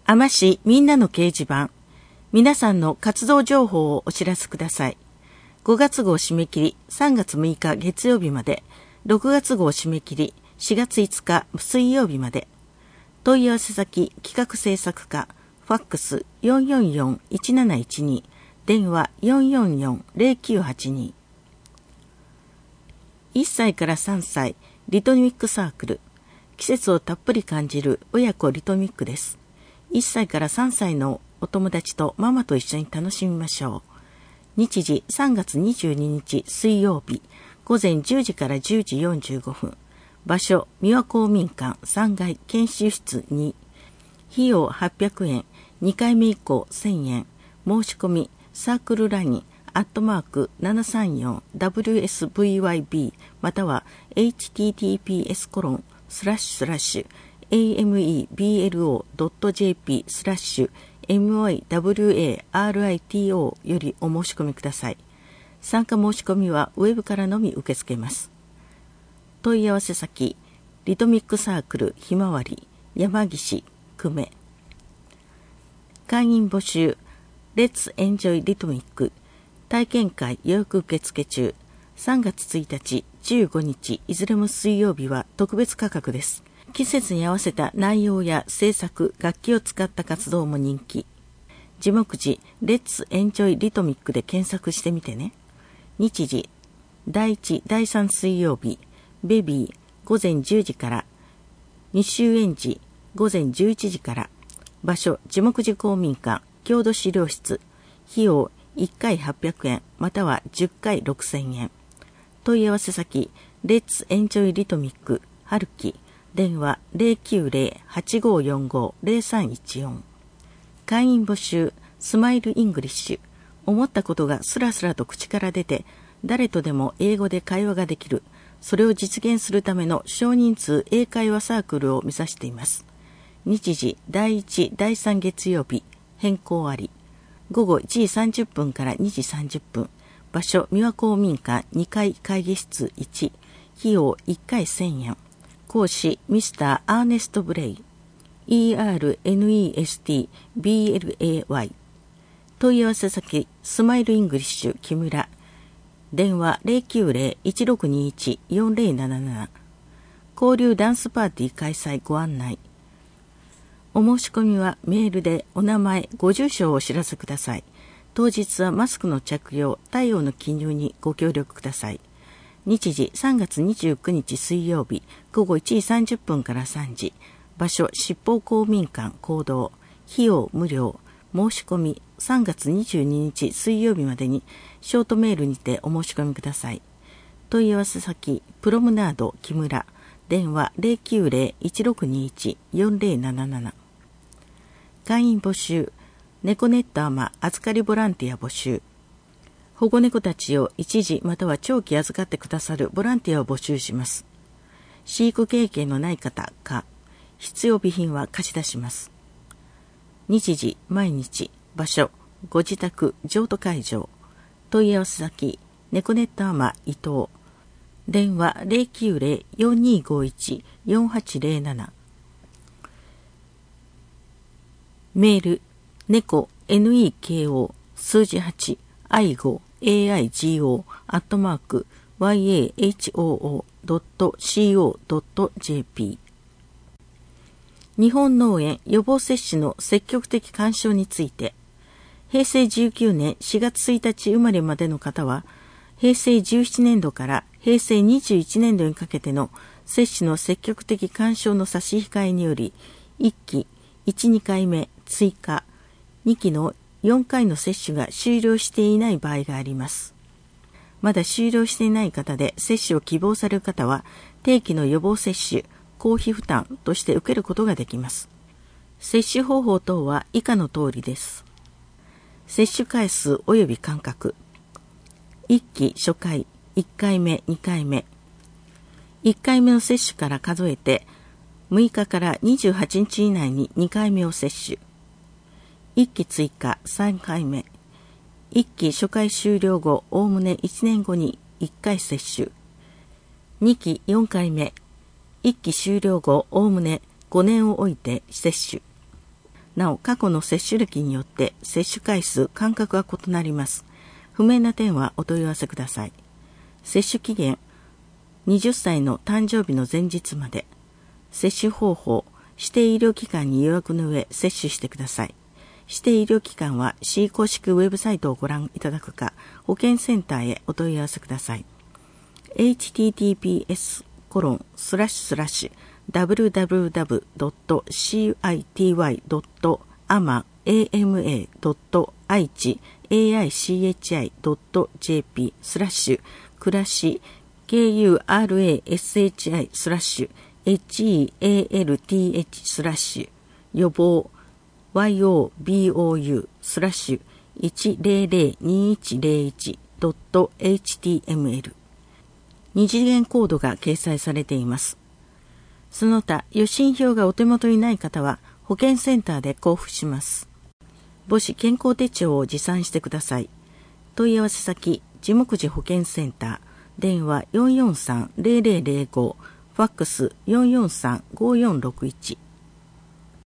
あま市みんなの掲示板。皆さんの活動情報をお知らせください。5月号締め切り3月6日月曜日まで、6月号締め切り4月5日水曜日まで。問い合わせ先企画制作課、ファックス 444-1712、電話 444-0982。1歳から3歳リトミックサークル。季節をたっぷり感じる親子リトミックです。1歳から3歳のお友達とママと一緒に楽しみましょう。日時3月22日水曜日、午前10時から10時45分。場所、三輪公民館3階研修室2。費用800円、2回目以降1000円。申し込み、サークルライン、@734WSVYB または https://ameblo.jp/mywarito よりお申し込みください。参加申し込みはウェブからのみ受け付けます。問い合わせ先、リトミックサークルひまわり山岸久米。会員募集、レッツエンジョイリトミック体験会予約受付中。3月1日、15日、いずれも水曜日は特別価格です。季節に合わせた内容や制作、楽器を使った活動も人気。字幕時、レッツエンジョイリトミックで検索してみてね。日時、第1、第3水曜日、ベビー、午前10時から、2週園児、午前11時から。場所、字幕寺公民館、郷土資料室。費用、1回800円、または10回6000円。問い合わせ先、レッツエンジョイリトミック、春樹、電話 090-8545-0314。会員募集、スマイルイングリッシュ。思ったことがスラスラと口から出て、誰とでも英語で会話ができる。それを実現するための少人数英会話サークルを目指しています。日時、第1、第3月曜日、変更あり。午後1時30分から2時30分。場所、三輪公民館2階会議室1。費用1回1000円。講師、ミスター・アーネスト・ブレイ。ERNESTBLAY。問い合わせ先、スマイルイングリッシュ木村。電話 090-1621-4077。交流ダンスパーティー開催ご案内。お申し込みはメールでお名前、ご住所をお知らせください。当日はマスクの着用、体温の記入にご協力ください。日時3月29日水曜日、午後1時30分から3時。場所、七宝公民館講堂。費用無料。申し込み3月22日水曜日までにショートメールにてお申し込みください。問い合わせ先、プロムナード木村。電話 090-1621-4077。会員募集、猫ネットアマ預かりボランティア募集。保護猫たちを一時または長期預かってくださるボランティアを募集します。飼育経験のない方か、必要備品は貸し出します。日時、毎日、場所、ご自宅、譲渡会場。問い合わせ先、猫ネットアマ伊藤。電話 090-4251-4807。メール、猫 neko 数字8 aigo aigo @yahoo.co.jp。 日本脳炎予防接種の積極的勧奨について、平成19年4月1日生まれまでの方は、平成17年度から平成21年度にかけての接種の積極的勧奨の差し控えにより、1期、1、2回目、追加、2期の4回の接種が終了していない場合があります。まだ終了していない方で接種を希望される方は、定期の予防接種、公費負担として受けることができます。接種方法等は以下の通りです。接種回数及び間隔。1期初回、1回目、2回目。1回目の接種から数えて、6日から28日以内に2回目を接種。1期追加3回目。1期初回終了後、おおむね1年後に1回接種。2期4回目。1期終了後、おおむね5年を置いて接種。 なお、過去の接種歴によって接種回数、間隔が異なります。不明な点はお問い合わせください。接種期限、20歳の誕生日の前日まで。接種方法、指定医療機関に予約の上、接種してください。指定医療機関は市公式ウェブサイトをご覧いただくか、保健センターへお問い合わせください。https://www.city.ama.aichi.jp/ 暮らし KURASHI/HEALTH/ 予防YOBOU/1002101.html 二次元コードが掲載されています。その他、予診票がお手元にない方は保健センターで交付します。母子健康手帳を持参してください。問い合わせ先、地目寺保健センター、電話443-0005、ファックス443-5461。